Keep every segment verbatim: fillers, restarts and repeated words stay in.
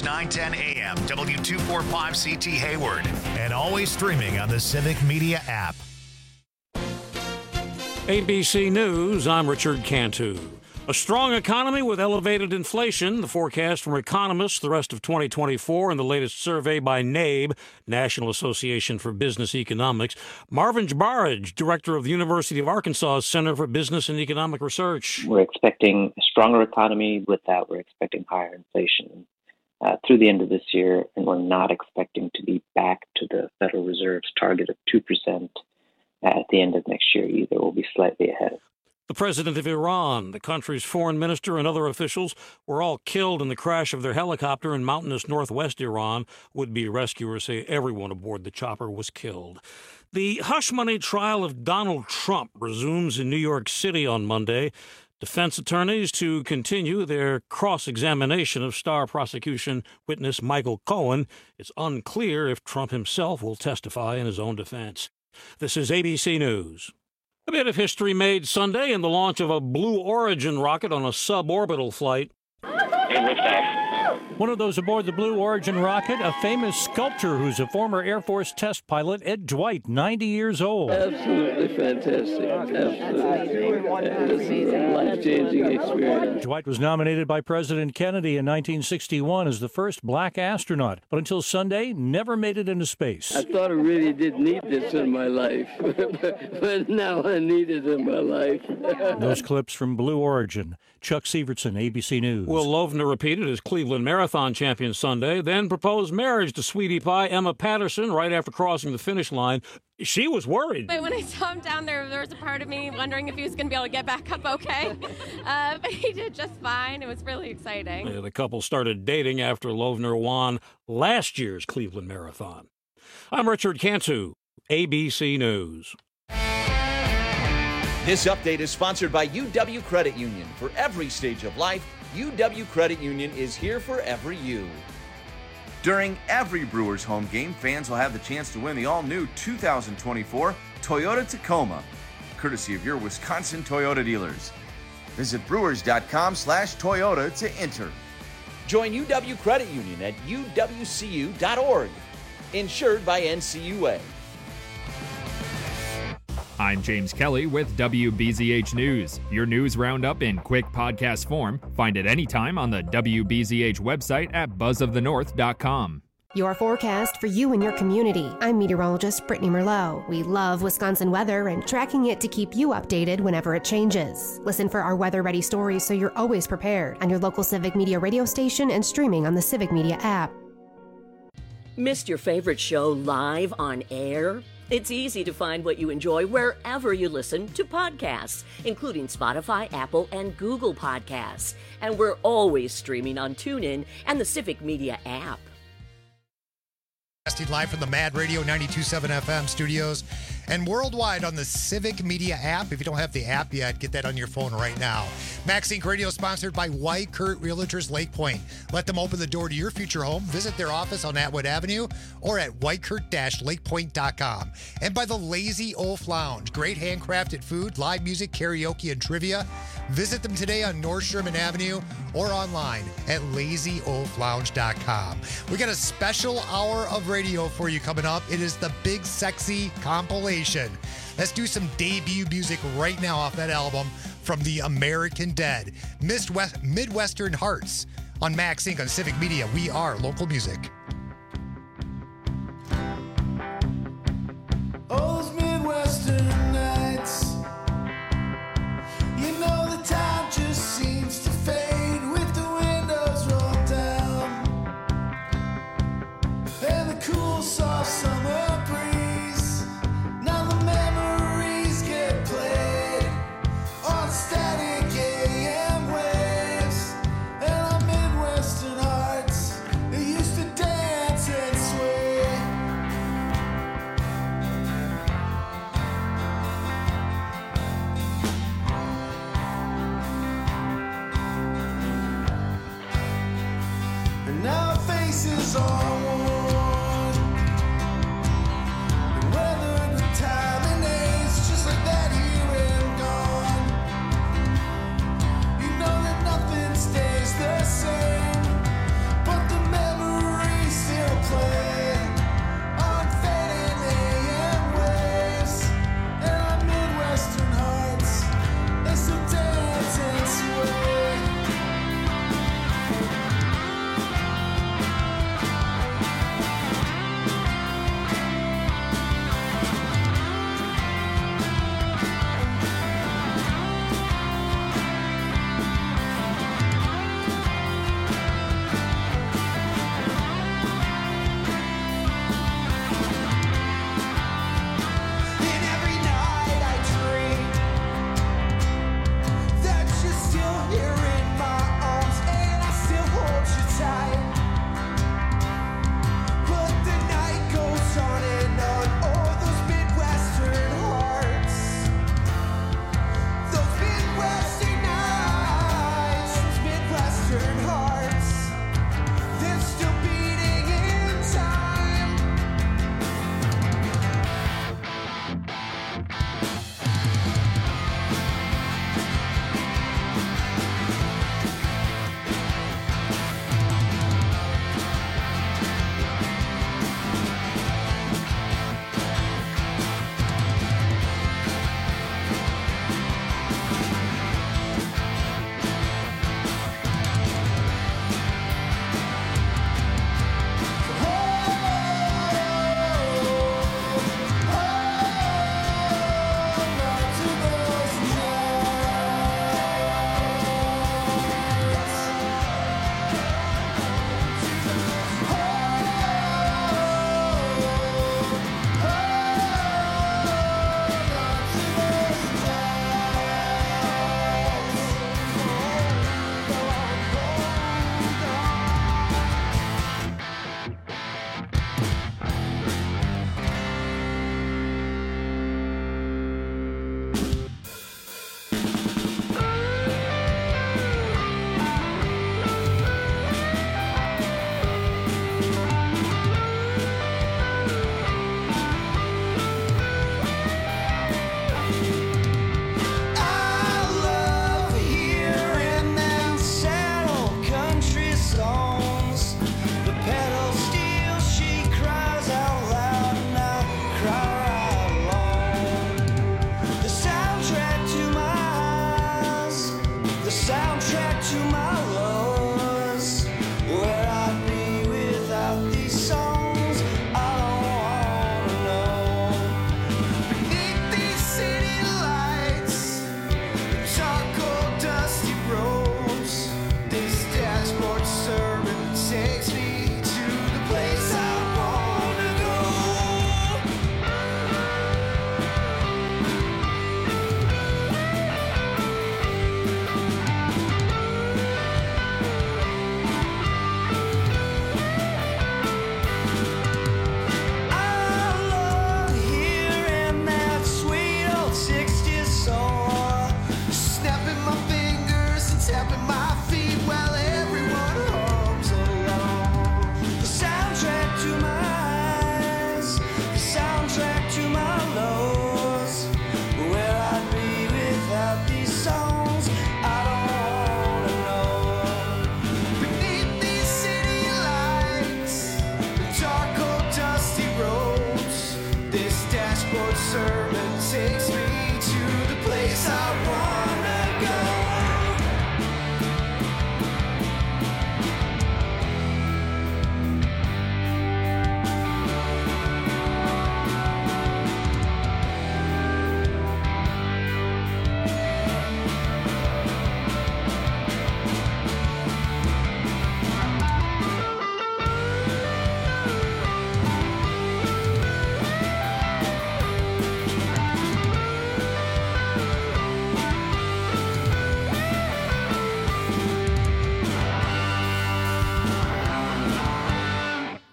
nine ten A M, W two forty-five C T Hayward, and always streaming on the Civic Media app. A B C News, I'm Richard Cantu. A strong economy with elevated inflation, the forecast from economists the rest of twenty twenty-four in the latest survey by NABE, National Association for Business Economics. Marvin Jbaraj, director of the University of Arkansas Center for Business and Economic Research. We're expecting a stronger economy. With that, we're expecting higher inflation uh, through the end of this year, and we're not expecting to be back to the Federal Reserve's target of two percent at the end of next year either. We'll be slightly ahead. The president of Iran, the country's foreign minister, and other officials were all killed in the crash of their helicopter in mountainous northwest Iran. Would-be rescuers say everyone aboard the chopper was killed. The hush money trial of Donald Trump resumes in New York City on Monday. Defense attorneys to continue their cross-examination of star prosecution witness Michael Cohen. It's unclear if Trump himself will testify in his own defense. This is A B C News. A bit of history made Sunday in the launch of a Blue Origin rocket on a suborbital flight. One of those aboard the Blue Origin rocket, a famous sculptor who's a former Air Force test pilot, Ed Dwight, ninety years old. Absolutely fantastic. Absolutely. It's a life-changing experience. Dwight was nominated by President Kennedy in nineteen sixty-one as the first black astronaut, but until Sunday, never made it into space. I thought I really didn't need this in my life, but now I need it in my life. Those clips from Blue Origin. Chuck Sievertson, A B C News. Will Lovner repeated as Cleveland Marathon champion Sunday, then proposed marriage to Sweetie Pie Emma Patterson right after crossing the finish line. She was worried. But when I saw him down there, there was a part of me wondering if he was going to be able to get back up okay. Uh, but he did just fine. It was really exciting. Yeah, the couple started dating after Lovner won last year's Cleveland Marathon. I'm Richard Cantu, A B C News. This update is sponsored by U W Credit Union. For every stage of life, U W Credit Union is here for every you. During every Brewers home game, fans will have the chance to win the all-new two thousand twenty-four Toyota Tacoma, courtesy of your Wisconsin Toyota dealers. Visit brewers.com slash Toyota to enter. Join U W Credit Union at U W C U dot org. Insured by N C U A. I'm James Kelly with W B Z H News. Your news roundup in quick podcast form. Find it anytime on the W B Z H website at buzz of the north dot com. Your forecast for you and your community. I'm meteorologist Brittany Merlot. We love Wisconsin weather and tracking it to keep you updated whenever it changes. Listen for our weather-ready stories so you're always prepared on your local Civic Media radio station and streaming on the Civic Media app. Missed your favorite show live on air? It's easy to find what you enjoy wherever you listen to podcasts, including Spotify, Apple, and Google Podcasts. And we're always streaming on TuneIn and the Civic Media app. Live from the Mad Radio ninety-two point seven F M studios and worldwide on the Civic Media app. If you don't have the app yet, get that on your phone right now. Max Inc Radio sponsored by White Kurt Realtors Lake Point. Let them open the door to your future home. Visit their office on Atwood Avenue or at white kurt dash lake point dot com. And by the Lazy Oaf Lounge. Great handcrafted food, live music, karaoke, and trivia. Visit them today on North Sherman Avenue or online at lazy oaf lounge dot com. We got a special hour of radio for you coming up. It is the Big Sexy compilation. Let's do some debut music right now off that album from the American Dead. Midwestern Hearts on Max Inc on Civic Media. We are local music. Oh, those Midwestern nights. You know the time just seems to fade with the windows rolled down and the cool soft summer breeze. Now the memories get played on static A M waves, and our Midwestern hearts, they used to dance and sway. And now our faces are worn and weathered with time and age, just like that here and gone. You know that nothing stays the same, but the memory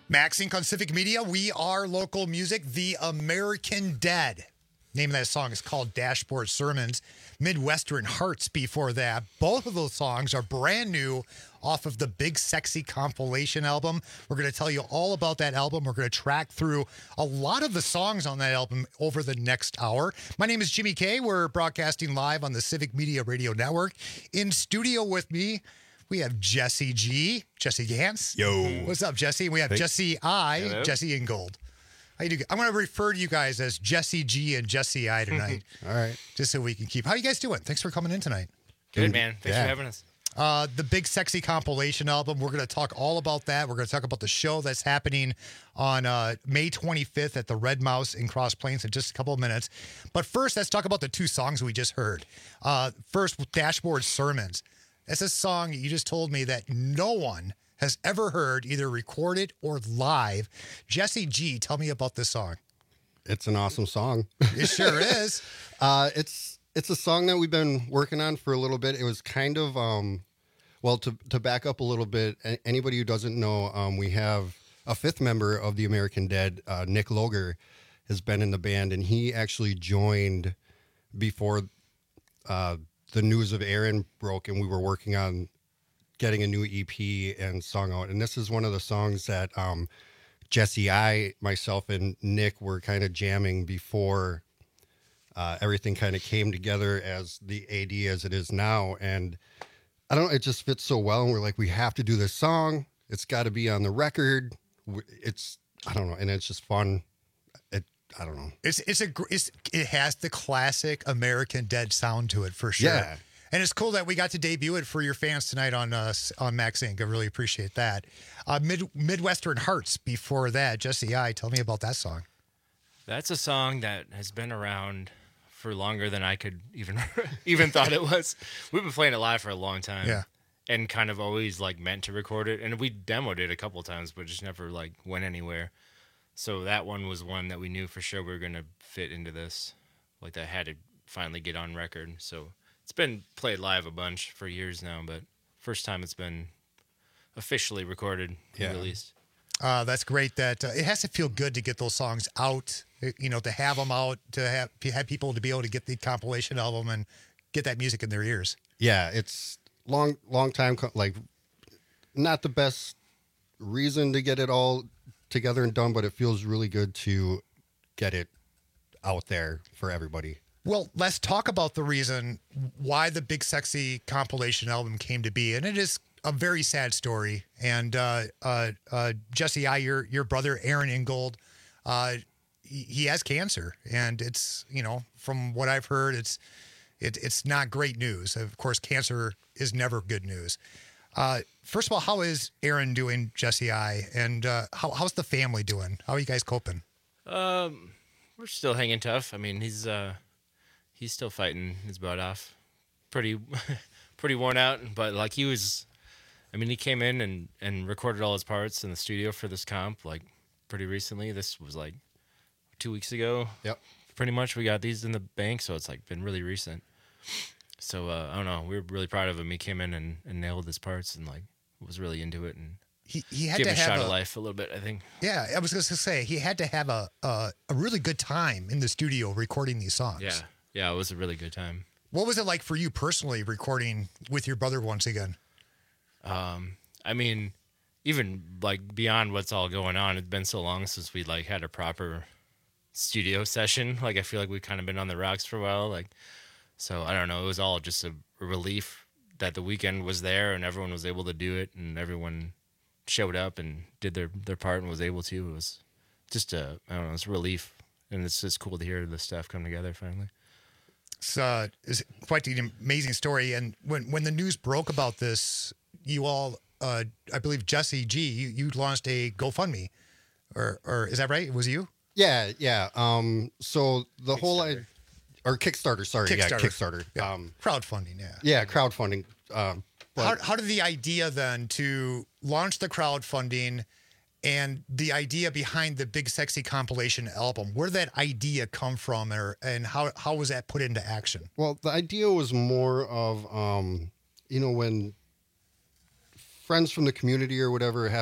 Max Inc on Civic Media. We are local music. The American Dead. Name of that song is called Dashboard Sermons. Midwestern Hearts before that. Both of those songs are brand new off of the Big Sexy compilation album. We're going to tell you all about that album. We're going to track through a lot of the songs on that album over the next hour. My name is Jimmy K. We're broadcasting live on the Civic Media Radio Network. In studio with me, we have Jesse G. Jesse Gantz. Yo. What's up, Jesse? We have Hey. Jesse I. Hello. Jesse Ingold. How you do? I'm going to refer to you guys as Jesse G and Jesse I tonight. All right. Just so we can keep. How you guys doing? Thanks for coming in tonight. Good, man. Thanks Yeah. for having us. Uh, the Big Sexy compilation album. We're going to talk all about that. We're going to talk about the show that's happening on uh, May twenty-fifth at the Red Mouse in Cross Plains in just a couple of minutes. But first, let's talk about the two songs we just heard. Uh, first, Dashboard Sermons. That's a song you just told me that no one has ever heard, either recorded or live. Jesse G, tell me about this song. It's an awesome song. It sure is. Uh, it's it's a song that we've been working on for a little bit. It was kind of um, well to to back up a little bit. a- Anybody who doesn't know, um, we have a fifth member of the American Dead, uh, Nick Loger, has been in the band, and he actually joined before uh, the news of Aaron broke, and we were working on getting a new E P and song out. And this is one of the songs that um, Jesse, I, myself, and Nick were kind of jamming before uh, everything kind of came together as the A D as it is now. And I don't know, it just fits so well. And we're like, we have to do this song. It's got to be on the record. W- It's, I don't know. And it's just fun. It, I don't know. It's it's a gr- it's, it has the classic American Dead sound to it for sure. Yeah. And it's cool that we got to debut it for your fans tonight on uh, on Max Inc. I really appreciate that. Uh, Mid Midwestern Hearts before that. Jesse I, tell me about that song. That's a song that has been around for longer than I could even even thought it was. We've been playing it live for a long time. Yeah. And kind of always like meant to record it. And we demoed it a couple times, but just never like went anywhere. So that one was one that we knew for sure we were gonna fit into this. Like that had to finally get on record. So it's been played live a bunch for years now, but first time it's been officially recorded and Yeah. released. Uh, that's great. That uh, it has to feel good to get those songs out. uh, You know, to have them out, to have have people to be able to get the compilation album and get that music in their ears. Yeah, it's long, long time, co- like not the best reason to get it all together and done, but it feels really good to get it out there for everybody. Well, let's talk about the reason why the Big Sexy compilation album came to be, and it is a very sad story. And uh, uh, uh, Jesse, I, your your brother Aaron Ingold, uh, he, he has cancer, and it's you know from what I've heard, it's it, it's not great news. Of course, cancer is never good news. Uh, first of all, how is Aaron doing, Jesse I, and uh, how, how's the family doing? How are you guys coping? Um, we're still hanging tough. I mean, he's uh, he's still fighting his butt off. Pretty, pretty worn out. But like he was, I mean, he came in and and recorded all his parts in the studio for this comp like pretty recently. This was like two weeks ago. Yep. Pretty much, we got these in the bank, so it's like been really recent. So uh, I don't know. We were really proud of him. He came in and, and nailed his parts and like was really into it and He he had gave to a have shot a, of life a little bit. I think. Yeah, I was going to say he had to have a, a a really good time in the studio recording these songs. Yeah, yeah, it was a really good time. What was it like for you personally recording with your brother once again? Um, I mean, even like beyond what's all going on, it's been so long since we like had a proper studio session. Like I feel like we've kind of been on the rocks for a while. Like, so I don't know. It was all just a, a relief that the weekend was there and everyone was able to do it and everyone showed up and did their, their part and was able to. It was just a, I don't know, it's a relief. And it's just cool to hear the stuff come together finally. It's, uh, it's quite an amazing story. And when, when the news broke about this, you all, uh, I believe Jesse G, you, you launched a GoFundMe. Or, or is that right? Was it you? Yeah, yeah. Um, so the whole I, or Kickstarter, sorry, yeah, Kickstarter. Kickstarter. Um, Crowdfunding, yeah. yeah, crowdfunding. Um, but How, how did the idea then to launch the crowdfunding and the idea behind the Big Sexy compilation album, where did that idea come from, or and how how was that put into action? Well, the idea was more of, um, you know, when friends from the community or whatever happen to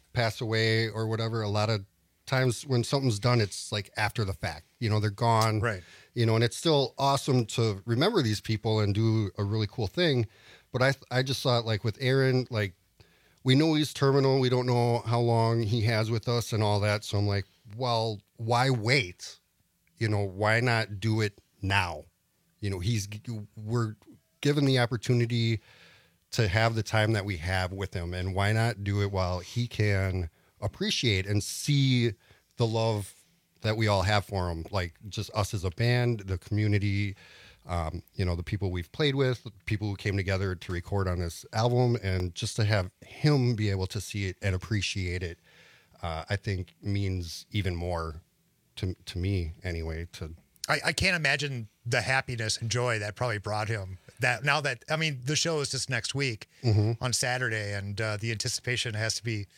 pass away or whatever, a lot of times when something's done, it's like after the fact. You know, they're gone. Right. You know, and it's still awesome to remember these people and do a really cool thing. But I I just thought, like, with Aaron, like, we know he's terminal. We don't know how long he has with us and all that. So I'm like, well, why wait? You know, why not do it now? You know, he's we're given the opportunity to have the time that we have with him, and why not do it while he can appreciate and see the love that we all have for him, like just us as a band, the community, um, you know, the people we've played with, the people who came together to record on this album, and just to have him be able to see it and appreciate it, uh, I think means even more to to me anyway. To I, I can't imagine the happiness and joy that probably brought him. That now that I mean, the show is just next week Mhm. on Saturday, and uh, the anticipation has to be,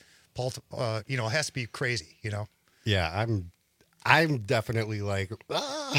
uh, you know, it has to be crazy. You know. yeah, I'm. I'm definitely like, ah.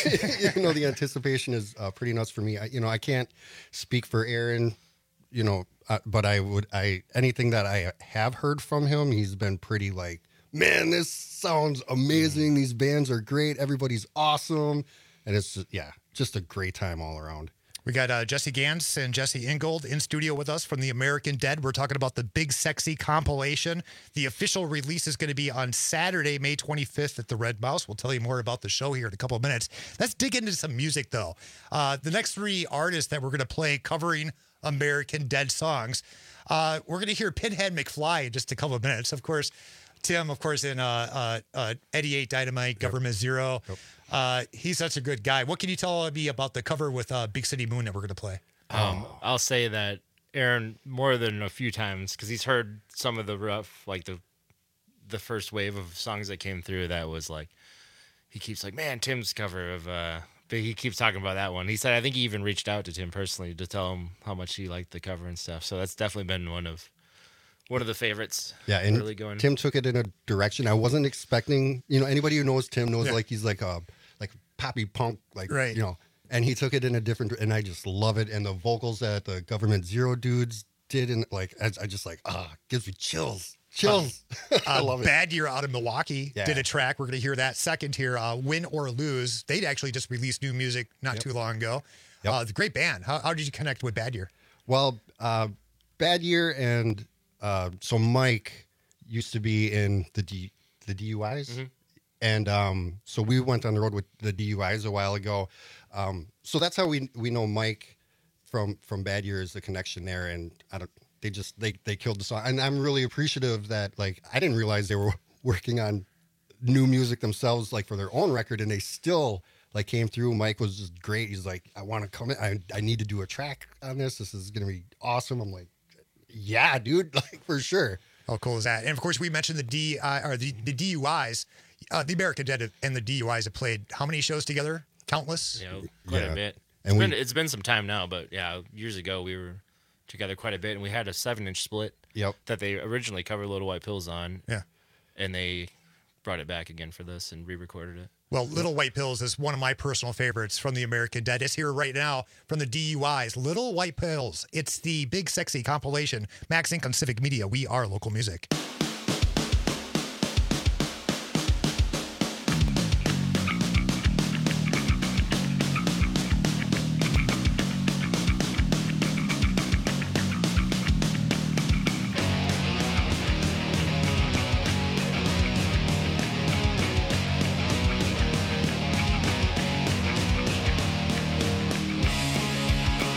you know, the anticipation is uh, pretty nuts for me. I, you know, I can't speak for Aaron, you know, uh, but I would, I, anything that I have heard from him, he's been pretty like, man, this sounds amazing. These bands are great. Everybody's awesome. And it's, just, yeah, just a great time all around. We got uh, Jesse Gans and Jesse Ingold in studio with us from the American Dead. We're talking about the Big Sexy compilation. The official release is going to be on Saturday, May twenty-fifth at the Red Mouse. We'll tell you more about the show here in a couple of minutes. Let's dig into some music, though. Uh, the next three artists that we're going to play covering American Dead songs, uh, we're going to hear Pinhead McFly in just a couple of minutes. Of course, Tim, of course, in uh, uh, uh, Eddie eight Dynamite, yep. Government Zero. Yep. Uh, he's such a good guy. What can you tell me about the cover with uh, Big City Moon that we're going to play? Um, I'll say that Aaron, more than a few times, because he's heard some of the rough, like the the first wave of songs that came through, that was like, he keeps like, man, Tim's cover of, uh, but he keeps talking about that one. He said, I think he even reached out to Tim personally to tell him how much he liked the cover and stuff. So that's definitely been one of one of the favorites. Yeah, and really going. Tim took it in a direction I wasn't expecting. You know, anybody who knows Tim knows, yeah. like he's like a like poppy punk, like right. you know. And he took it in a different, and I just love it. And the vocals that the Government Zero dudes did, and like I, I just like ah, gives me chills, chills. Uh, I love uh, it. Bad Year out of Milwaukee Yeah. did a track. We're going to hear that second here. Uh, Win or Lose. They'd actually just released new music not Yep. too long ago. Yep. Uh, the great band. How, how did you connect with Bad Year? Well, uh, Bad Year, and uh, so Mike used to be in the D, the D U Is, Mhm. and um, so we went on the road with the D U Is a while ago. Um, so that's how we we know Mike from from Bad Year is the connection there, and I don't. They just they they killed the song, and I'm really appreciative that like I didn't realize they were working on new music themselves, like for their own record, and they still like came through. Mike was just great. He's like, I want to come in. I I need to do a track on this. This is gonna be awesome. I'm like, yeah, dude, like for sure. How cool is that? And of course, we mentioned the D I or the, the D U Is. Uh, the American Dead and the D U Is have played how many shows together? Countless. You know, quite Yeah. a bit. And It's we- been, it's been some time now, but yeah, years ago we were together quite a bit, and we had a seven-inch split. Yep. That they originally covered Little White Pills on. Yeah. And they brought it back again for this and re-recorded it. Well, Little White Pills is one of my personal favorites from the American Dead. It's here right now from the D U Is. Little White Pills. It's the Big Sexy compilation. Max Inc on Civic Media. We are local music.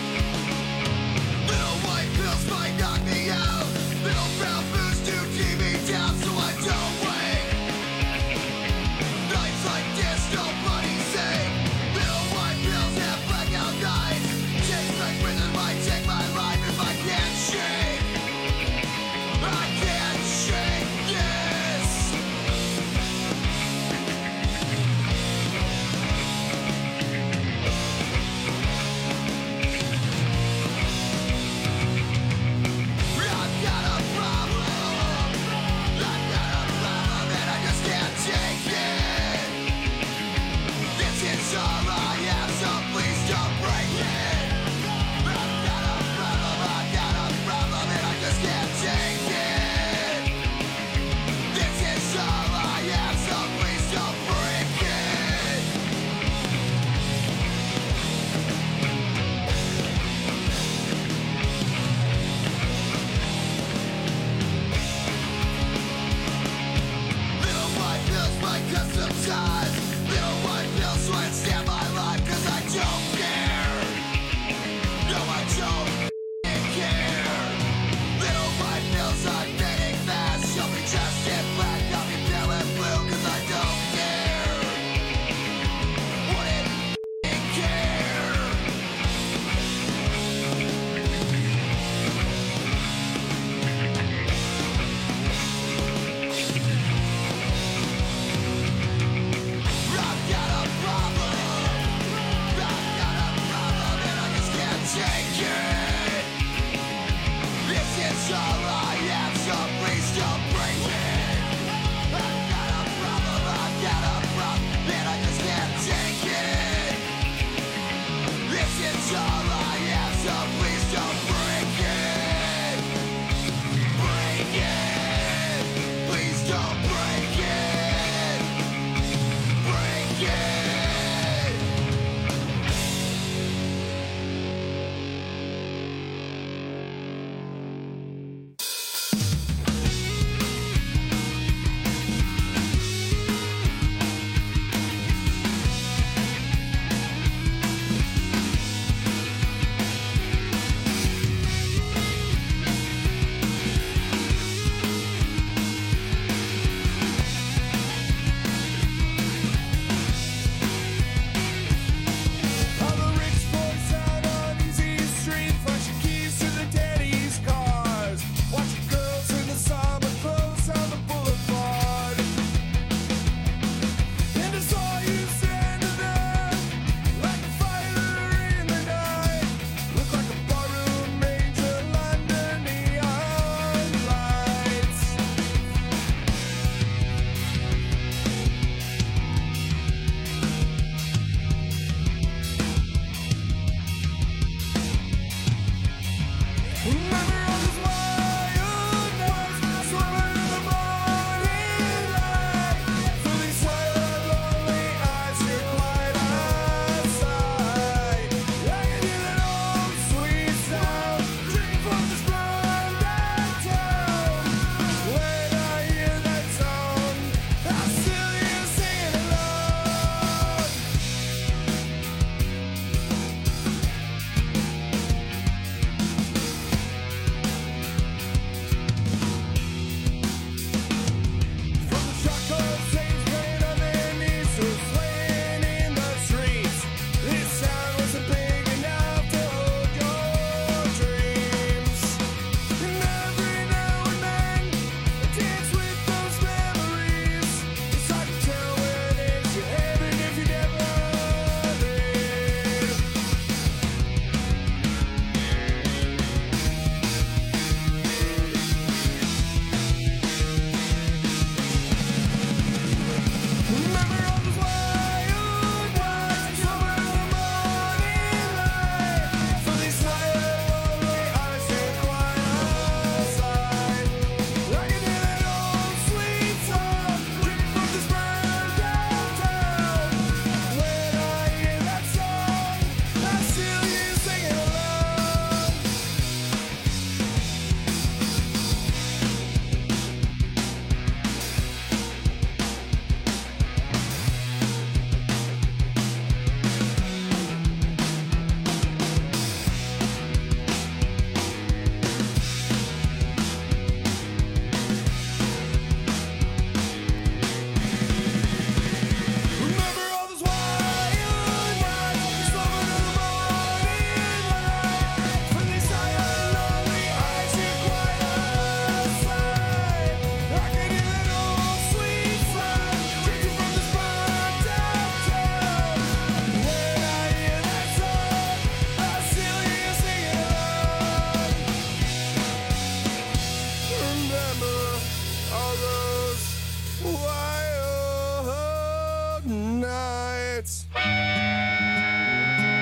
Little white pills might knock me out. Little brown booze to keep me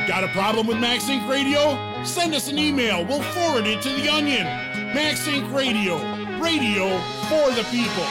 Got a problem with MaxInc Radio? Send us an email. We'll forward it to the Onion. MaxInc Radio. Radio for the people.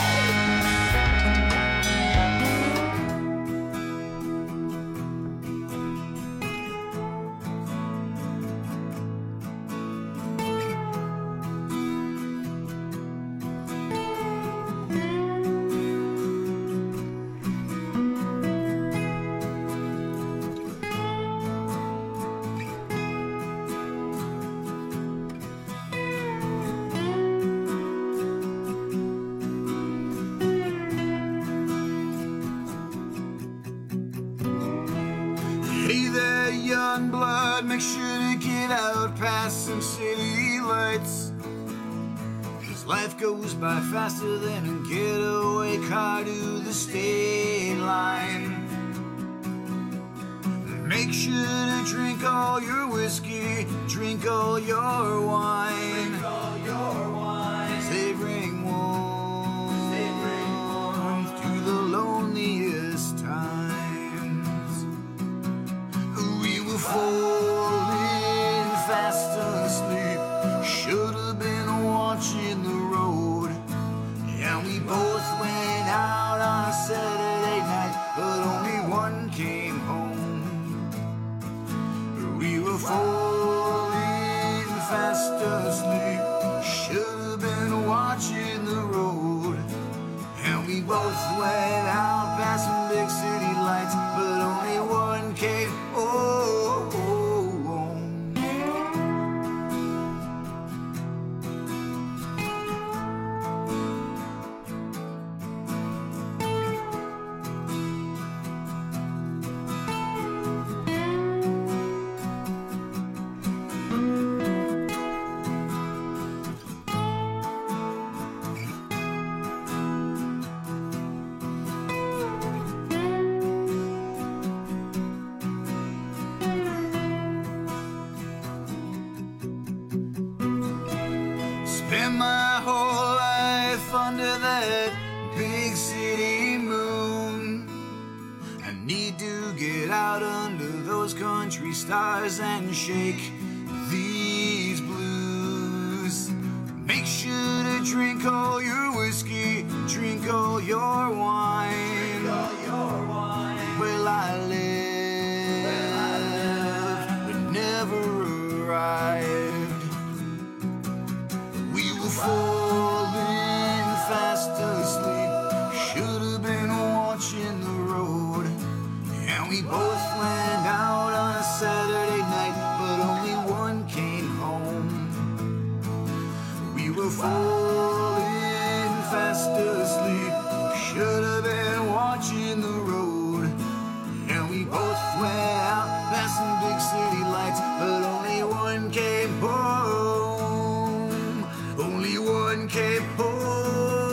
Hey there, young blood, make sure to get out past some city lights. Cause life goes by faster than a getaway car to the state line. Make sure to drink all your whiskey, drink all your wine. Drink all your wine. They bring warmth, they bring warmth through the loneliest times. We were falling fast asleep, should have been watching the road. And we both went out on a Saturday night, but only one came home. We were falling fast asleep, should have been watching the road. And we both went out past some big city lights, but only one came home. Spent my whole life under that big city moon. I need to get out under those country stars and shake these blues. Make sure to drink all your whiskey, drink all your wine. Drink all your wine. Well, I lived, but never arrived. We were falling fast asleep, should have been watching the road. And we both went out on a Saturday night, but only one came home. We were falling fast asleep, should have been watching the road. And we both went out past some big city lights, but only one came home. Only one came home.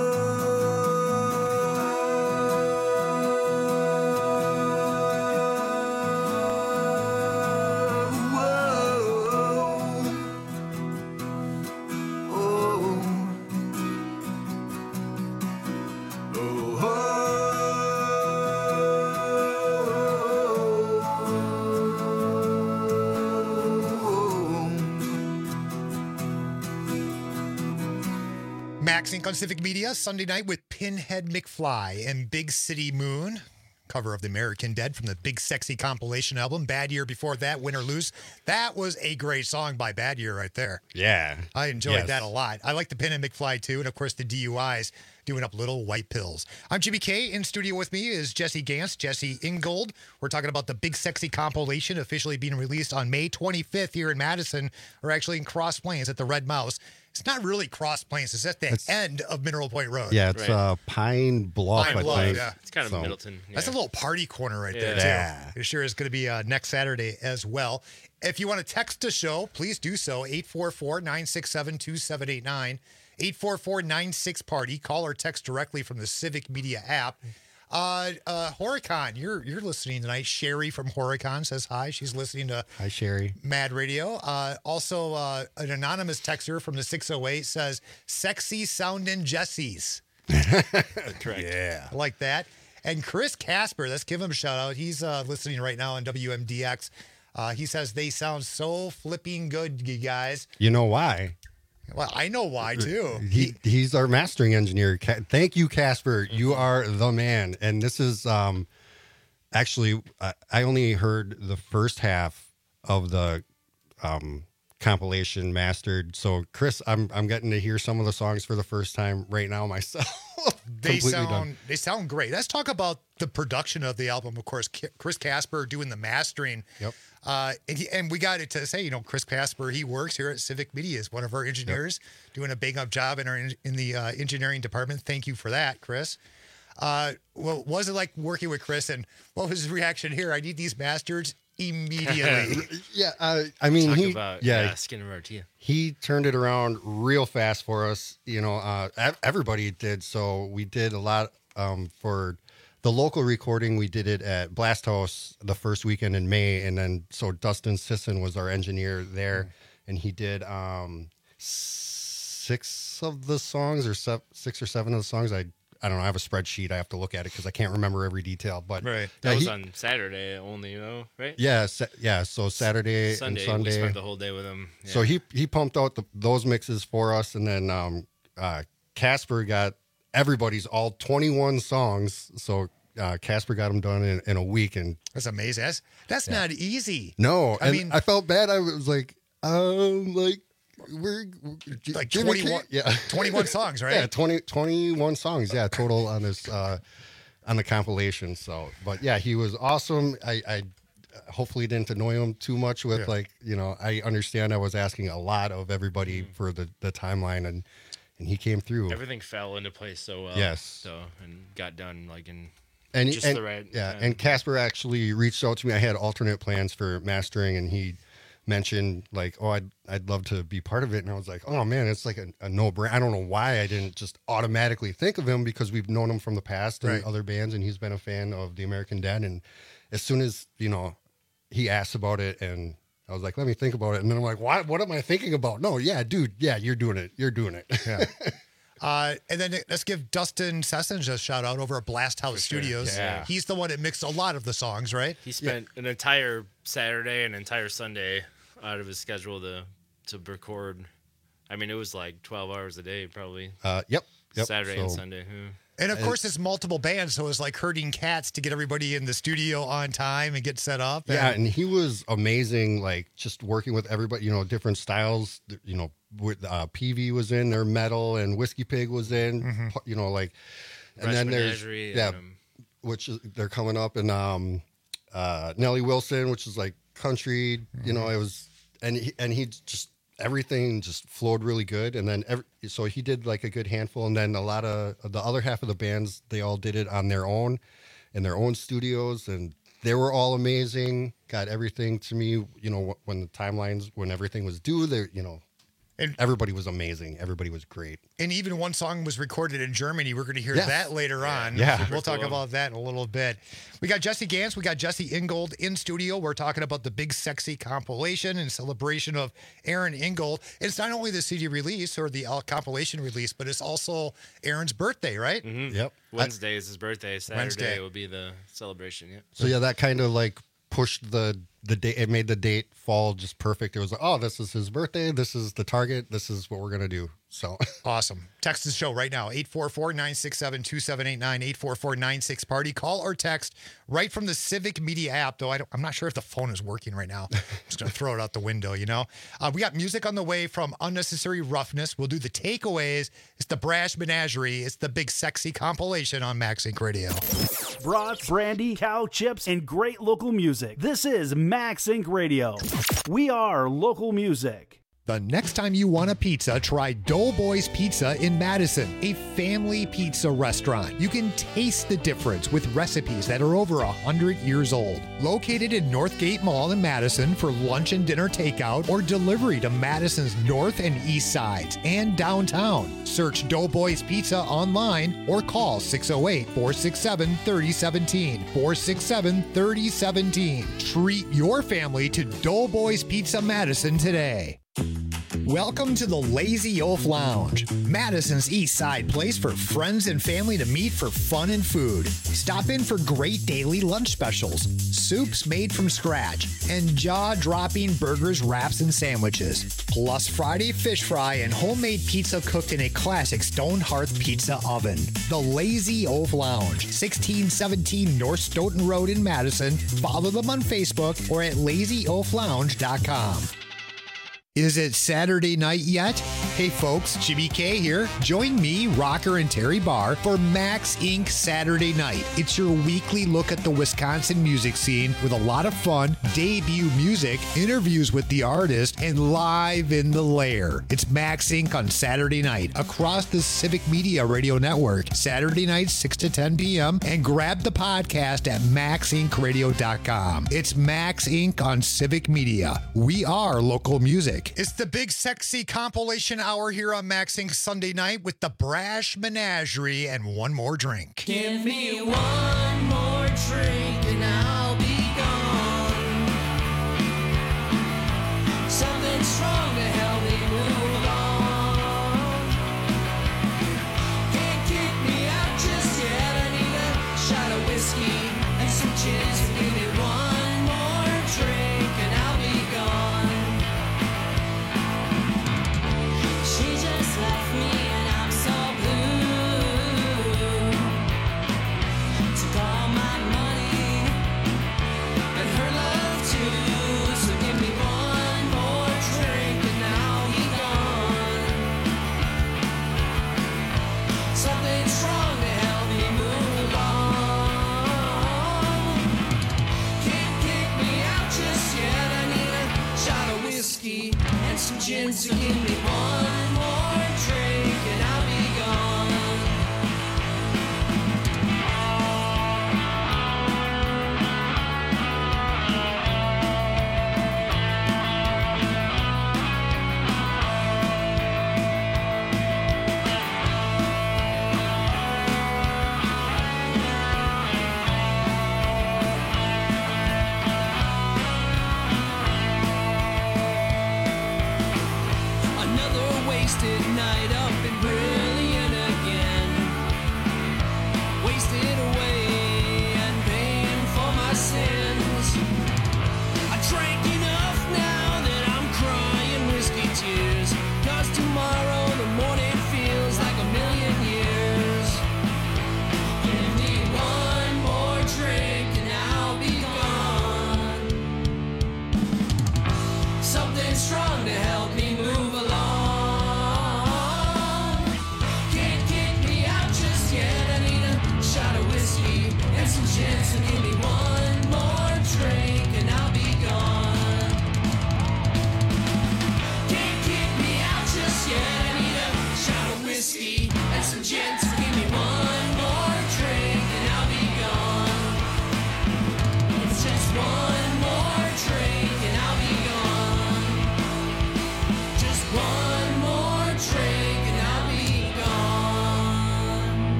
MaxInc on Civic Media, Sunday night with Pinhead McFly and Big City Moon. Cover of The American Dead from the Big Sexy compilation album. Bad Year before that, Win or Lose. That was a great song by Bad Year right there. Yeah. I enjoyed Yes. that a lot. I like the Pinhead McFly too, and of course the D U Is doing up little white pills. I'm Jimmy K. In studio with me is Jesse Gantz, Jesse Ingold. We're talking about the Big Sexy compilation officially being released on May twenty-fifth here in Madison, or actually in Cross Plains at the Red Mouse. It's not really Cross Plains. It's at the It's- end of Mineral Point Road. Yeah, it's uh, Pine Bluff, Pine I Bluff, think. yeah. It's kind of So- Middleton. That's a little party corner right there, Yeah. too. Yeah. It sure is going to be uh, next Saturday as well. If you want to text the show, please do so. eight four four, nine six seven, two seven eight nine. eight four four, nine six, party. Call or text directly from the Civic Media app. Uh, uh, Horicon, you're you're listening tonight. Sherry from Horicon says hi. She's listening to Hi, Sherry. Mad Radio. Uh, also, uh, an anonymous texter from the six oh eight says, sexy sounding Jessies. Correct. Yeah. I like that. And Chris Casper, let's give him a shout out. He's uh, listening right now on W M D X. Uh, he says they sound so flipping good, you guys. You know why? Well, I know why too. He he's our mastering engineer. Ca- Thank you, Casper. You are the man. And this is um actually I, I only heard the first half of the um compilation mastered. So Chris, I'm I'm getting to hear some of the songs for the first time right now myself. They Completely sound done. they sound great. Let's talk about the production of the album. Of course, K- Chris Casper doing the mastering. Yep. Uh, and, he, and we got it to say, you know, Chris Casper, he works here at Civic Media as one of our engineers, yep. doing a big up job in our in the uh, engineering department. Thank you for that, Chris. Uh, well, what was it like working with Chris, and what was his reaction here? I need these masters immediately. yeah, uh, I mean, Talk he about, yeah, yeah, skin of our teeth. He turned it around real fast for us. You know, uh, ev- everybody did. So we did a lot um, for the local recording. We did it at Blast House the first weekend in May, and then so Dustin Sisson was our engineer there, mm. and he did um, six of the songs or se- six or seven of the songs. I I don't know. I have a spreadsheet. I have to look at it because I can't remember every detail. But right, that yeah, was he, on Saturday only, you know, right? Yeah, sa- yeah. So Saturday Sunday, and Sunday. we spent the whole day with him. Yeah. So he he pumped out the, those mixes for us, and then um, uh, Casper got everybody's all twenty-one songs. So uh, Casper got them done in, in a week, and that's amazing. That's that's yeah. not easy. No, I and mean, I felt bad. I was like, um, like. We're like twenty-one, yeah. twenty-one songs, right? Yeah, twenty, twenty-one songs, yeah, total on this uh, on the compilation. So, but yeah, he was awesome. I, I hopefully didn't annoy him too much with yeah. like, you know, I understand I was asking a lot of everybody mm-hmm. for the, the timeline, and and he came through. Everything fell into place so well. Yes. So and got done like in and, just and, the right yeah. time. And Casper actually reached out to me. I had alternate plans for mastering, and he mentioned like, oh, I'd I'd love to be part of it, and I was like, oh man, it's like a, a no brainer. I don't know why I didn't just automatically think of him, because we've known him from the past and right. other bands, and he's been a fan of the American Dead. And as soon as you know he asked about it, and I was like, let me think about it, and then I'm like, what what am I thinking about? No, yeah, dude, yeah, you're doing it, you're doing it. Yeah. Uh, and then let's give Dustin Sessions a shout out over at Blast House sure. Studios. Yeah. He's the one that mixed a lot of the songs, right? He spent yeah. an entire Saturday and an entire Sunday out of his schedule to to record. I mean, it was like twelve hours a day, probably. Uh, yep. yep. Saturday so, and Sunday. Hmm. And of course, it's multiple bands, so it's like herding cats to get everybody in the studio on time and get set up. And yeah, and he was amazing, like just working with everybody, you know, different styles. You know, with uh, P V was in there, metal, and Whiskey Pig was in. Mm-hmm. You know, like, and Fresh then there's Menagerie yeah, and, um, which is, they're coming up, and um, uh, Nellie Wilson, which is like country. Mm-hmm. You know, it was, and he, and he just. Everything just flowed really good, and then every, so he did like a good handful, and then a lot of the other half of the bands, they all did it on their own in their own studios, and they were all amazing. Got everything to me, you know, when the timelines, when everything was due, there, you know, and everybody was amazing. Everybody was great. And even one song was recorded in Germany. We're going to hear yes. that later on. Yeah. We'll talk cool. about that in a little bit. We got Jesse Gantz. We got Jesse Ingold in studio. We're talking about the Big Sexy compilation in celebration of Aaron Ingold. It's not only the C D release or the compilation release, but it's also Aaron's birthday, right? Mm-hmm. Yep. Wednesday I, is his birthday. Saturday Wednesday. will be the celebration. Yeah. So yeah, that kind of like pushed the the date. It made the date fall just perfect. It was like, oh, this is his birthday. This is the target. This is what we're gonna do. So awesome. Text the show right now, eight four four, nine six seven, two seven eight nine, eight four four, nine six party. Call or text right from the Civic Media app, though I don't, I'm not sure if the phone is working right now. I'm just going to throw it out the window, you know. Uh, we got music on the way from Unnecessary Roughness. We'll do the takeaways. It's the Brash Menagerie. It's the Big Sexy compilation on Max Inc Radio. Brats, brandy, cow chips, and great local music. This is Max Inc Radio. We are local music. The next time you want a pizza, try Doughboys Pizza in Madison, a family pizza restaurant. You can taste the difference with recipes that are over one hundred years old. Located in Northgate Mall in Madison for lunch and dinner takeout or delivery to Madison's north and east sides and downtown. Search Doughboys Pizza online or call six oh eight, four six seven, three oh one seven, four six seven, three oh one seven. Treat your family to Doughboys Pizza Madison today. Welcome to the Lazy Oaf Lounge, Madison's East Side place for friends and family to meet for fun and food. Stop in for great daily lunch specials, soups made from scratch, and jaw-dropping burgers, wraps, and sandwiches. Plus Friday fish fry and homemade pizza cooked in a classic stone hearth pizza oven. The Lazy Oaf Lounge, sixteen seventeen North Stoughton Road in Madison. Follow them on Facebook or at lazy oaf lounge dot com. Is it Saturday night yet? Hey folks, Jimmy K here. Join me, Rocker, and Terry Barr for Max Incorporated Saturday Night. It's your weekly look at the Wisconsin music scene with a lot of fun, debut music, interviews with the artist, and live in the lair. It's Max Incorporated on Saturday night across the Civic Media Radio Network, Saturday night six to ten p.m. and grab the podcast at max inc radio dot com. It's Max Incorporated on Civic Media. We are local music. It's the big sexy compilation hour here on Max Incorporated Sunday night with the Brash Menagerie and One More Drink. Give me one more drink and I'll be gone. Something strong to help me move on. Can't kick me out just yet. I need a shot of whiskey and some gin. So give me one more drink and I'll be gone. She just left me and I'm so blue. Took all my money and her love too. So give me one more drink and I'll be gone. Something strong to help me move on. Can't kick me out just yet. I need a shot of whiskey and some gin. So give me one more drink and I'll be gone.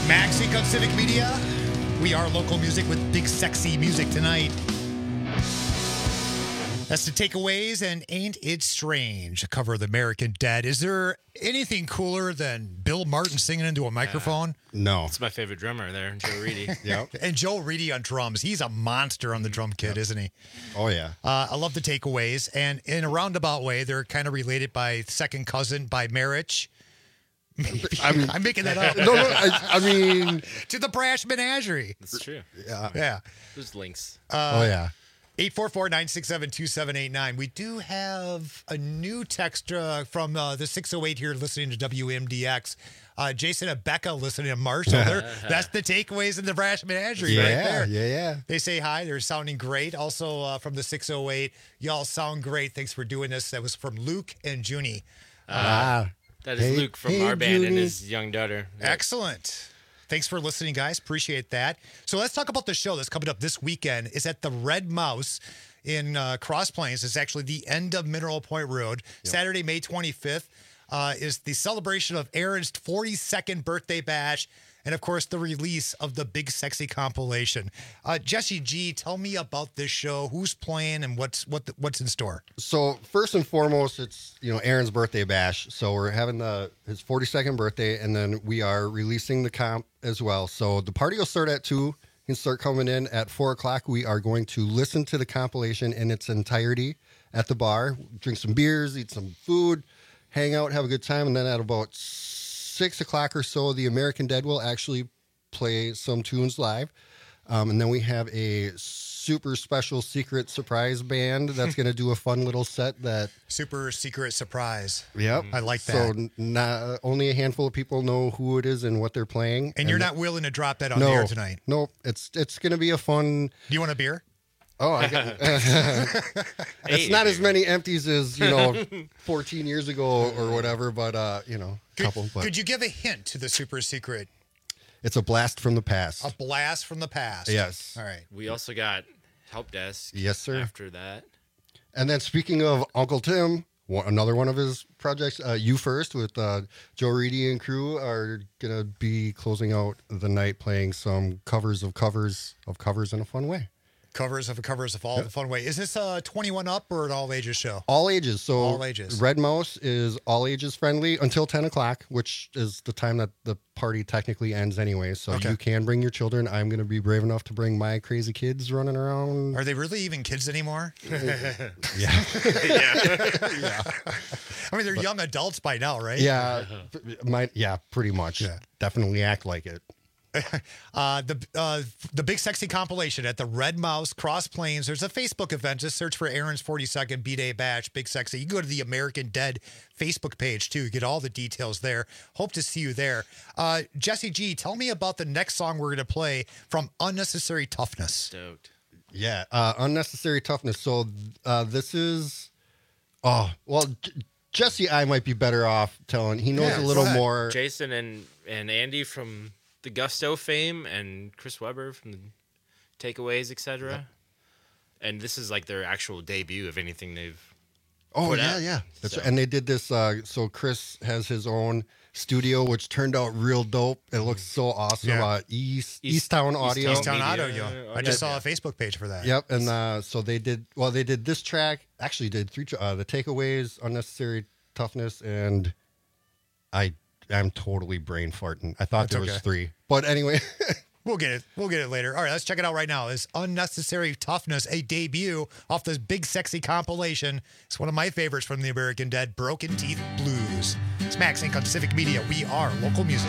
Max Inc on Civic Media. We are local music with big sexy music tonight. That's the Takeaways and Ain't It Strange, a cover of the American Dead. Is there anything cooler than Bill Martin singing into a microphone? No. It's my favorite drummer there, Joe Reedy. Yep. And Joe Reedy on drums. He's a monster on the drum kit, isn't he? Oh, yeah. Uh, I love the Takeaways. And in a roundabout way, they're kind of related by second cousin, by marriage. Maybe. I'm, I'm making that up. No, no, I, I mean... to the Brash Menagerie. That's true. Yeah. Yeah. There's links. Uh, oh, yeah. eight four four, nine six seven, two seven eight nine. We do have a new text uh, from uh, the six oh eight here listening to W M D X. Uh, Jason and Becca listening to Marshall. That's the Takeaways in the Brash Menagerie yeah, right there. Yeah, yeah. They say hi. They're sounding great. Also uh, from the six oh eight, y'all sound great. Thanks for doing this. That was from Luke and Junie. Uh, Ah. That is Hey- Luke from hey, our band and Junie. his young daughter. Excellent. Thanks for listening, guys. Appreciate that. So let's talk about the show that's coming up this weekend. It's at the Red Mouse in uh, Cross Plains. It's actually the end of Mineral Point Road. Saturday, May twenty-fifth uh, is the celebration of Aaron's forty-second birthday bash. And, of course, the release of the Big Sexy compilation. Uh, Jesse G, tell me about this show. Who's playing and what's what the, what's in store? So first and foremost, it's you know Aaron's birthday bash. So we're having the his forty-second birthday, and then we are releasing the comp as well. So the party will start at two. You can start coming in at four o'clock. We are going to listen to the compilation in its entirety at the bar, drink some beers, eat some food, hang out, have a good time, and then at about six o'clock or so, the American Dead will actually play some tunes live. Um, and then we have a super special secret surprise band that's going to do a fun little set that... Super secret surprise. Yep. I like that. So n- not, only a handful of people know who it is and what they're playing. And you're not willing to drop that on no, the air tonight? No, it's it's going to be a fun... Do you want a beer? Oh, I got it's not as many empties as, you know, fourteen years ago or whatever, but, uh, you know, a Could, couple. But could you give a hint to the super secret? it's a blast from the past. A blast from the past. Yes. All right. We also got Help Desk. Yes, sir. After that. And then speaking of Uncle Tim, one, another one of his projects, uh, You First, with uh, Joe Reedy and crew, are going to be closing out the night playing some covers of covers of covers in a fun way. Covers of covers of all the fun way. Is this a twenty-one up or an all ages show? All ages. So All ages. Red Mouse is all ages friendly until ten o'clock, which is the time that the party technically ends anyway. So Okay. you can bring your children. I'm going to be brave enough to bring my crazy kids running around. Are they really even kids anymore? Yeah. yeah. I mean, they're young adults by now, right? Yeah. My, yeah, pretty much. Definitely act like it. Uh, the uh, the Big Sexy compilation at the Red Mouse, Cross Plains. There's a Facebook event. Just search for Aaron's forty-second B-Day Bash, Big Sexy. You can go to the American Dead Facebook page, too. Get all the details there. Hope to see you there. Uh, Jesse G, tell me about the next song we're going to play from Unnecessary Toughness. Stoked. Yeah, uh, Unnecessary Toughness. So uh, this is, oh, well, J- Jesse, I might be better off telling. He knows Yeah, a little go ahead. more. Jason and, and Andy from the Gusto fame and Chris Weber from the Takeaways, et cetera. Yep. And this is like their actual debut of anything they've Oh, put yeah, out. yeah. That's So- right. And they did this. Uh, so Chris has his own studio, which turned out real dope. It looks so awesome. Yeah. Uh, East, East- Easttown Audio. Easttown Audio. I just saw a Facebook page for that. Yep. And uh, so they did, well, they did this track, actually did three, tr- uh, the Takeaways, Unnecessary Toughness, and I am totally brain farting. I thought That's there was okay. three. But anyway. We'll get it. We'll get it later. All right, let's check it out right now. It's Unnecessary Toughness, a debut off this Big Sexy compilation. It's one of my favorites from the American Dead, Broken Teeth Blues. It's Max Inc on Civic Media. We are local music.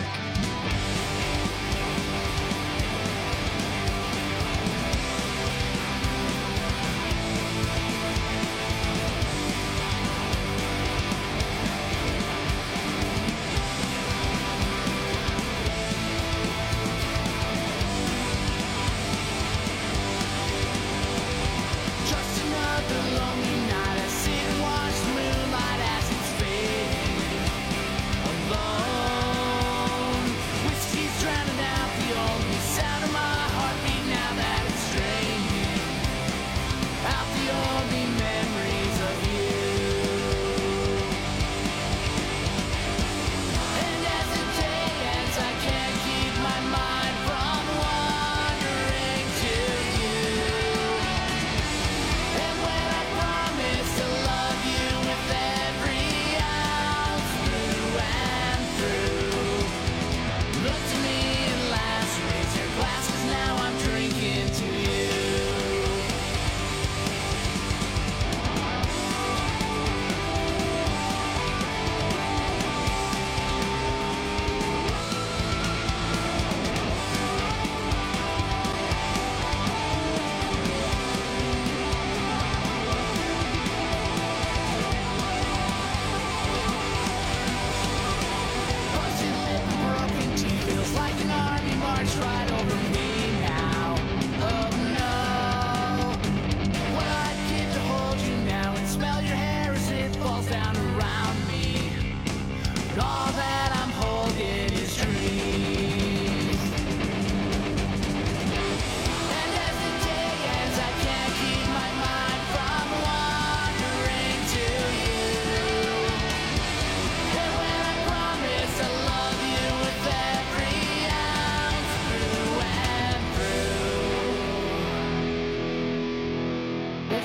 Just another lonely night. I sit and watch the moonlight as it's fading. Alone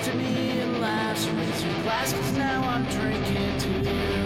looked at me and laughed, raised her glass, 'cause now I'm drinking to you.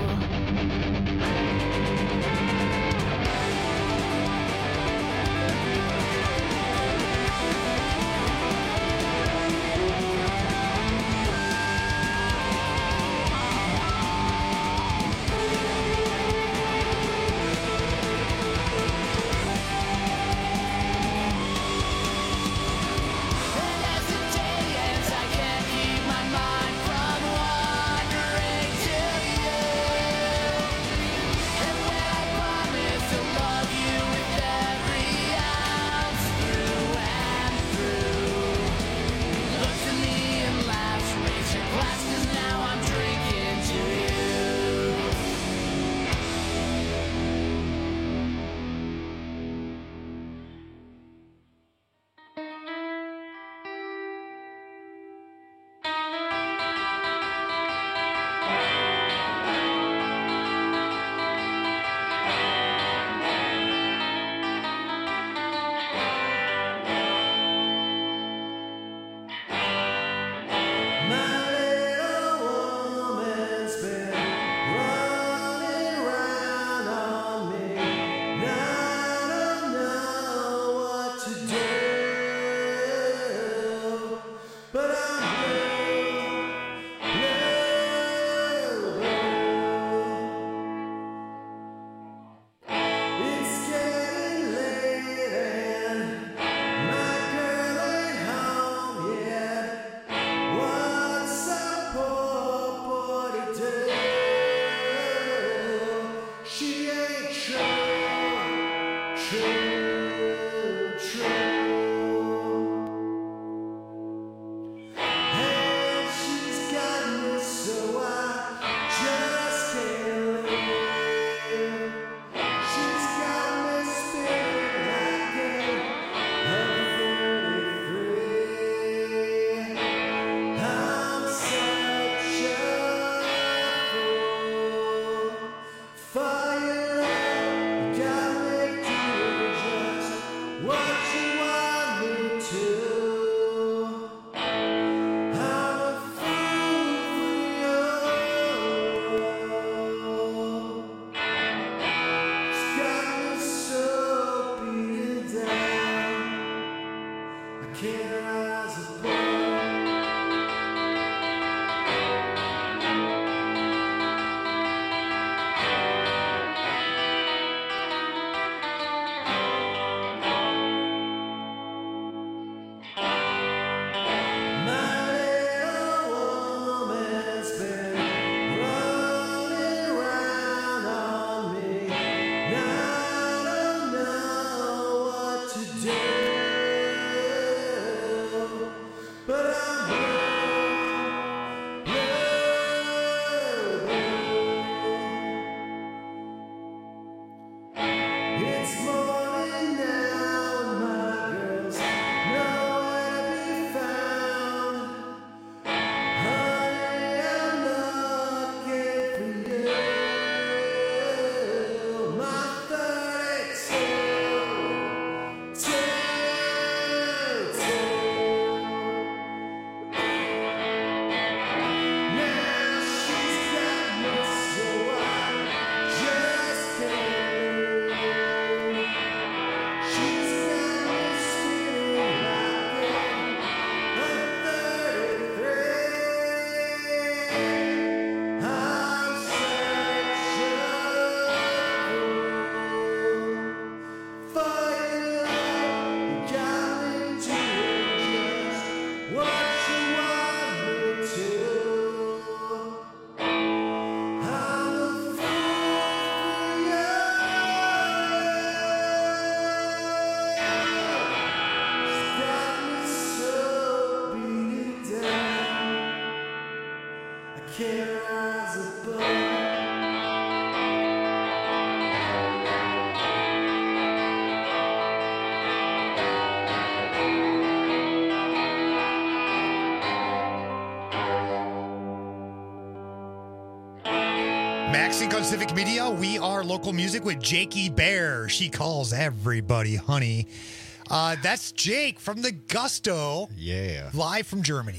Maxing on Civic Media, we are local music with Jakey Bear. She calls everybody honey. Uh, that's Jake from the Gusto. Yeah. Live from Germany.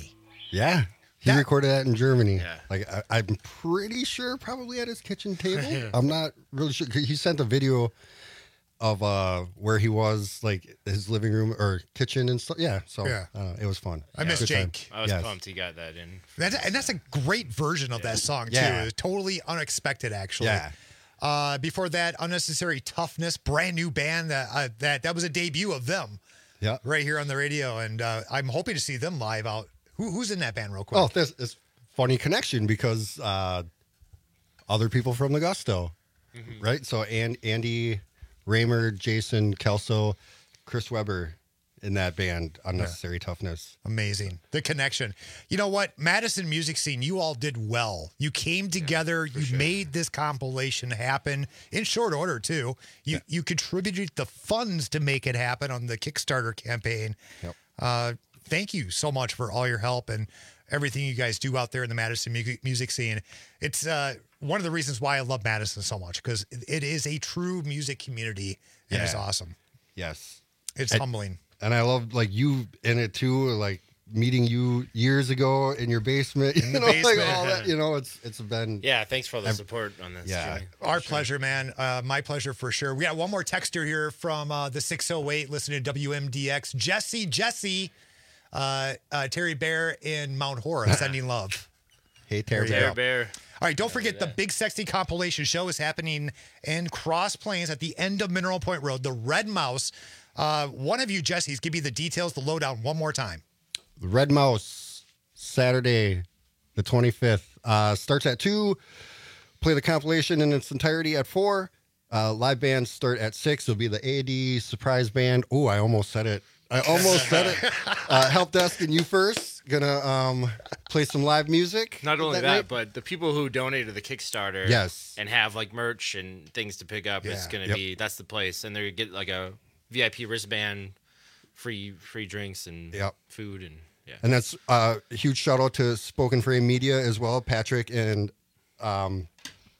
Yeah. He That- recorded that in Germany. Like I, I'm pretty sure, probably at his kitchen table. I'm not really sure. He sent a video of uh where he was, like his living room or kitchen and stuff. Yeah, so Yeah. uh, it was fun. I miss Good time. Jake. I was Yes. pumped he got that in. That, and that's a great version of that song, too. Yeah. It was totally unexpected, actually. Yeah. Uh, before that, Unnecessary Toughness, brand new band. That uh, that that was a debut of them. Yeah. Right here on the radio. And uh, I'm hoping to see them live out. Who, who's in that band, real quick? Oh, this is funny connection because uh, other people from the Gusto, Mm-hmm. right? So and Andy Raymer, Jason Kelso, Chris Weber in that band, Unnecessary Toughness. Amazing. The connection. You know what? Madison music scene, you all did well. You came together. You made this compilation happen in short order, too. You you contributed the funds to make it happen on the Kickstarter campaign. Yep. Uh, thank you so much for all your help and everything you guys do out there in the Madison mu- music scene. It's uh, one of the reasons why I love Madison so much, because it is a true music community, and it's Yeah. awesome. Yes. It's And- humbling. And I love like you in it too, like meeting you years ago in your basement. In you the know, like basement. all that. You know, it's it's been Yeah, thanks for all the I've- support on this. Yeah. Jimmy. Our pleasure, man. Uh, my pleasure for sure. We got one more texter here from uh, the six oh eight listening to W M D X. Jesse, Jesse, uh, uh, Terry Bear in Mount Horeb, sending love. Hey, There Terry you Bear go. Bear. All right, don't forget the Big Sexy compilation show is happening in Cross Plains at the end of Mineral Point Road, the Red Mouse. Uh, one of you, Jesse's, give me the details, the lowdown one more time. The Red Mouse, Saturday, the twenty-fifth. Uh, starts at two. Play the compilation in its entirety at four. Uh, live bands start at six. It'll be the A D surprise band. Oh, I almost said it. I almost said it. Uh, Help Desk and You First. Gonna um, play some live music. Not only that, night. but the people who donated to the Kickstarter, Yes. and have like merch and things to pick up, it's Yeah. gonna Yep. be that's the place, and they get like a V I P wristband, free free drinks and Yep. food, and yeah. And that's uh, a huge shout out to Spoken Frame Media as well. Patrick and um,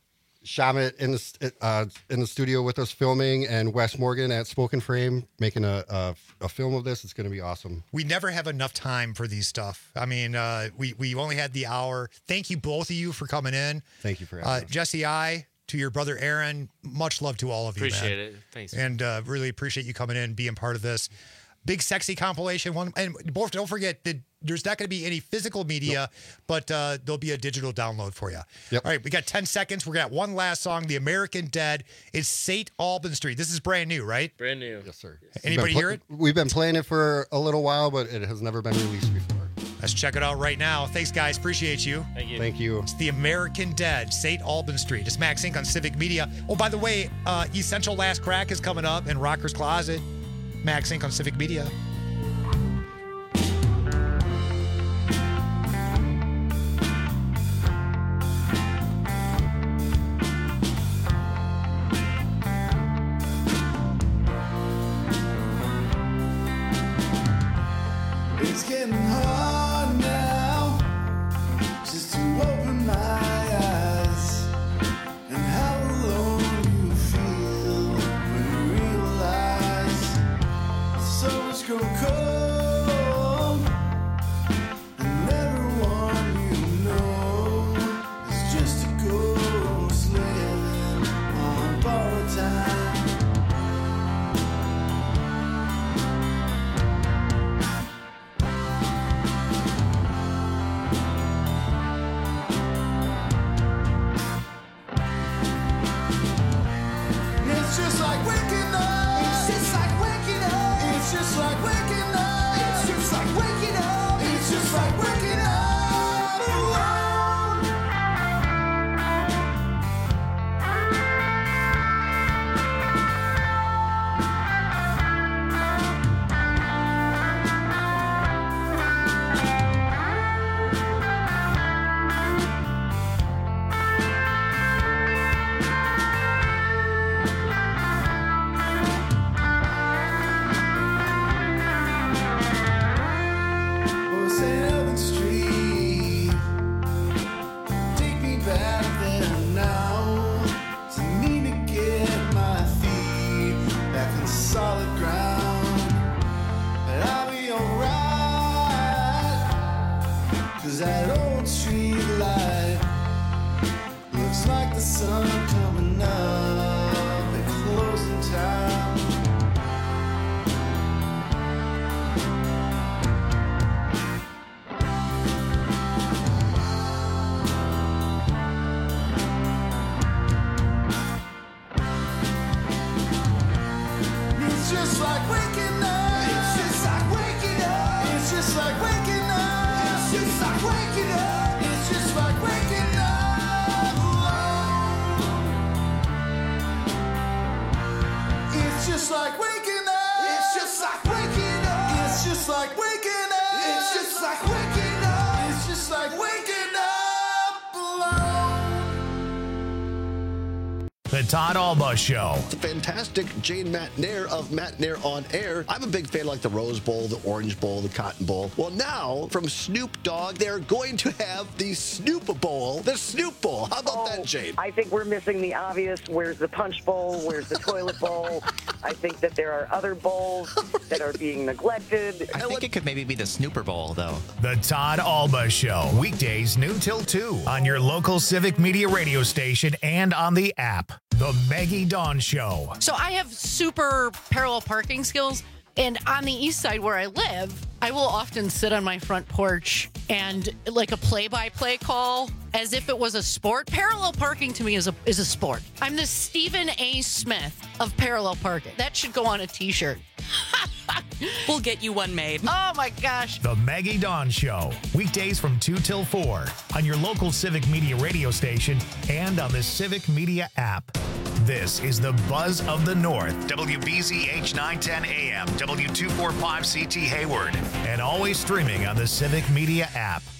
Shamit in the st- uh, in the studio with us filming, and Wes Morgan at Spoken Frame making a a, a film of this. It's going to be awesome. We never have enough time for these stuff. I mean, uh, we, we only had the hour. Thank you, both of you, for coming in. Thank you for having Uh, us. Jesse, I, to your brother Aaron, much love to all of you, Appreciate man. it. Thanks. And uh, really appreciate you coming in and being part of this. Big Sexy compilation. One, and both, don't forget that there's not going to be any physical media, but uh, there'll be a digital download for you. Yep. All right, we got ten seconds. We got one last song, The American Dead. It's Saint Alban Street. This is brand new, right? Brand new. Yes, sir. Anybody We've been hear it? We've been playing it for a little while, but it has never been released before. Let's check it out right now. Thanks, guys. Appreciate you. Thank you. Thank you. It's The American Dead, Saint Alban Street. It's Max Inc. on Civic Media. Oh, by the way, uh, Essential Last Crack is coming up in Rocker's Closet. Max Inc. on Civic Media. It's getting hard now just to open my eyes, and how alone you feel when you realize summers grow cold, and everyone you know is just a ghost living on borrowed time. It's just like waking up. It's just like waking up. It's just like waking up. It's just like waking up. It's just like waking up alone. Oh, Saint Alban Street, take me back there now. To need to get my feet back on solid ground, but I'll be alright. street light. Looks like the sun coming up at closing time. It's just like waking up. It's just like waking up. It's just like waking up. It's just like waking up. It's just like waking up. It's just like waking up. It's just like waking up. It's just like waking up. It's just like waking up. It's just like waking up alone. The Todd Alba Show. The fantastic Jane Matt Nair of Matt Nair on Air. I'm a big fan of like the Rose Bowl, the Orange Bowl, the Cotton Bowl. Well, now from Snoop Dogg, they're going to have the Snoop Bowl, the Snoop Bowl. How about oh, that, Jane? I think we're missing the obvious. Where's the Punch Bowl? Where's the Toilet Bowl? I think that there are other bowls that are being neglected. I think it could maybe be the Snooper Bowl, though. The Todd Alba Show. Weekdays noon till two on your local Civic Media radio station and on the app. The Maggie Dawn Show. So I have super parallel parking skills. And on the east side where I live, I will often sit on my front porch and like a play-by-play call as if it was a sport. Parallel parking to me is a is a sport. I'm the Stephen A. Smith of parallel parking. That should go on a t-shirt. We'll get you one made. Oh my gosh. The Maggie Dawn Show. Weekdays from two till four on your local Civic Media radio station and on the Civic Media app. This is the Buzz of the North. W B Z H nine ten A M, W two forty-five C T Hayward, and always streaming on the Civic Media app.